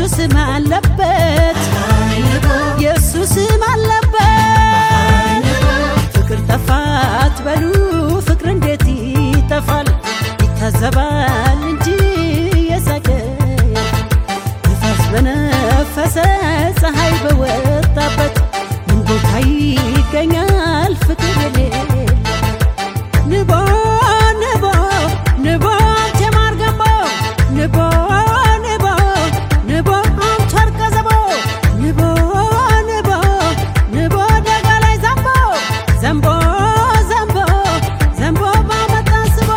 ስም አለበት የሱ ስም አለበት ፍቅር ጠፋት በሉ ፍቅር እንዴት ይጠፋል ይታዘባል እንጂ የሳቀ ንፋስ በነፈሰ ፀሐይ በወጣበት ምን ቦታ ይገኛል ፍቅር የሌለ ንቦ ንቦ ንቦ ቴማር ገንቦ ንቦ ንቦ ንቦ አንተር ከዘቦ ንቦ ንቦ ንቦ ደጋ ላይ ዘንቦ ዘንቦ ዘንቦ ዘንቦ ባመጣ ስቦ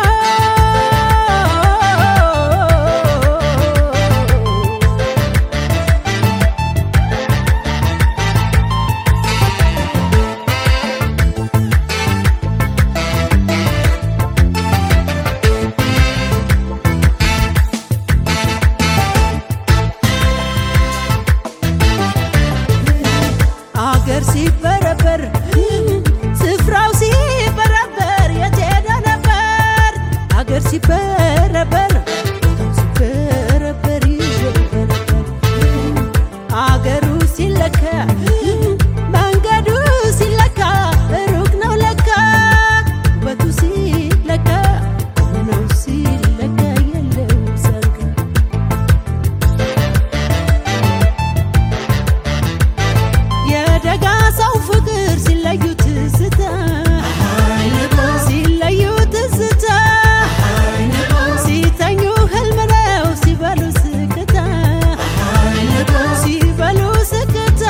አገር ሲበረበር ስፍራው ሲበረበር የት ሄደ ነበር አገር ሲበረበር ሲበረበር ይበረበር አገሩ ሲለካ መንገዱ ሲለካ ሩቅ ነው ለካ ውበቱ ሲለካ ነው ሲለካ የለው ሰንጋ የደጋ ሰው ፍቅር ሲለዩ ትዝታ ሲለዩ ትዝታ ሲተኙ ህልም ነው ሲበሉ ስክታ ሲበሉ ስክታ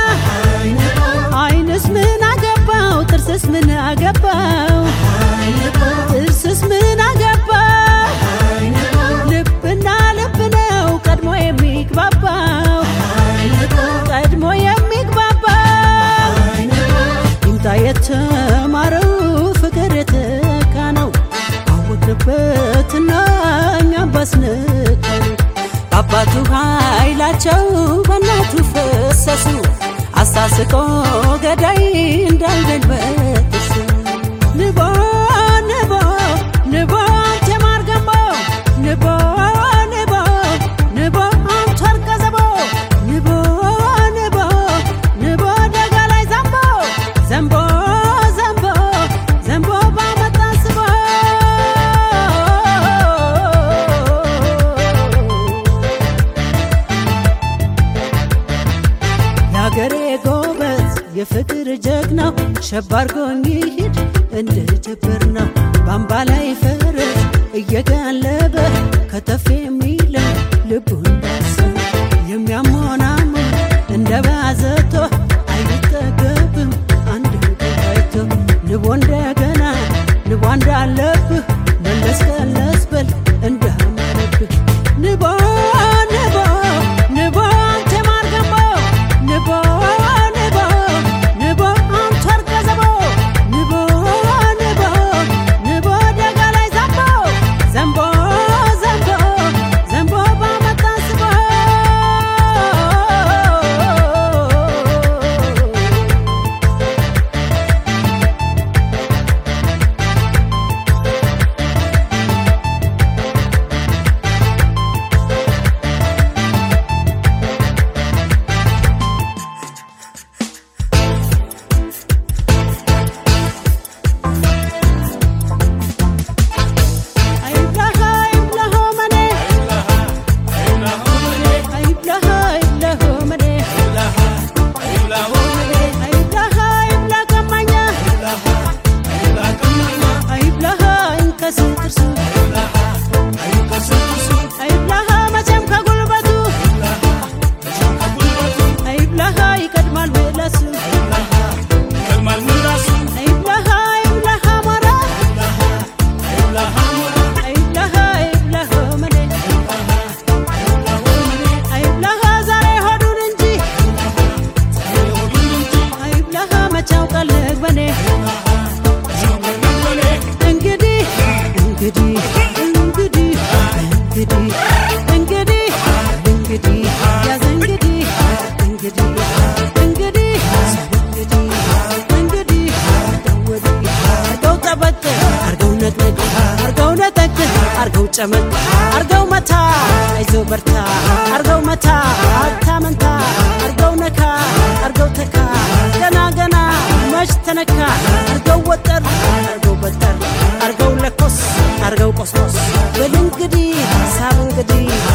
አይንስ ምን አገባው ጥርስስ ምን አገባው ጥርስስ ምን አገባው ልብና ልብ ነው ቀድሞ የሚግባባው ቀድሞ የሚግባባው ይምጣ የተማረው ፍቅር የተካነው አወቅንበትና እኛም ባስነካነው በአባቱ ኃይላቸው በእናቱ ፈሰሱ አሳስቆ ገዳይ እንዳልበል በጥሱ ንቦ ንቦ ንቦ ቴማር ገንቦ ንቦ ንቦ ንቦ አንተር ከዘቦ ንቦ ንቦ ንቦ ደጋ ላይ ዘንቦ ዘንቦ ዘንቦ ዘንቦ ባመጣ ስቦ የአገሬ ጎበዝ የፍቅር ጀግናው ሸባርጎኝ ይሂድ እንደ ጀበርናው ባምባ ላይ ፈረስ እየጋለበ ከተፍ የሚለው ልቡ እንዳሰብ የሚያሞናሙ እንደ ባዘቶ አይጠገብም አንድ ገባይቶ ንቦ እንደገና ንቦ እንዳለብህ መለስ ቀለስ በል እንዳማረብህ ንቦ ንቦ ንቦ ቴማር ገንቦ ንቦ ንቦ ንቦ አንተር ከዘቦ ንቦ ንቦ ንቦ ደጋ ላይ ዘንቦ ዘንቦ ዘንቦ ዘንቦ ባመጣ ስቦ አርገው ይጨመቅ አርገው መታ አይዞ በርታ አርገው መታ አታመንታ አርገው ነካ አርገው ተካ ገና ገና መች ተነካ አርገው ወጠር አርገው በጠር አርገው ለኮስ አርገው ቆስቆስ በል እንግዲህ ሳብ እንግዲህ